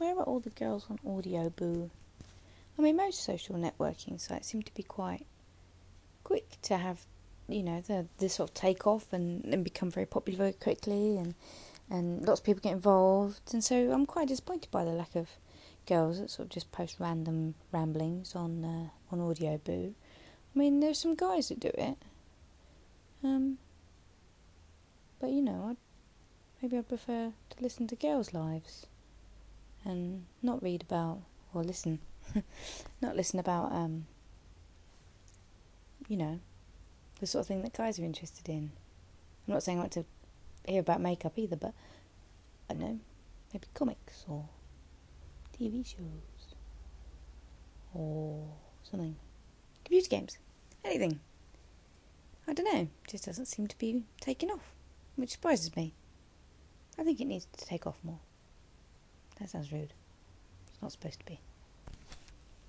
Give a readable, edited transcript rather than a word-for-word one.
Where are all the girls on Audio Boo? I mean, most social networking sites seem to be quite quick to have, the sort of take off and become very popular very quickly, and lots of people get involved. And so I'm quite disappointed by the lack of girls that sort of just post random ramblings on Audio Boo. I mean, there's some guys that do it. But maybe I'd prefer to listen to girls' lives and not read about, or listen, not listen about, the sort of thing that guys are interested in. I'm not saying I want to hear about makeup either, but I don't know, maybe comics or TV shows or something. Computer games, anything. I don't know, just doesn't seem to be taking off, which surprises me. I think it needs to take off more. That sounds rude. It's not supposed to be.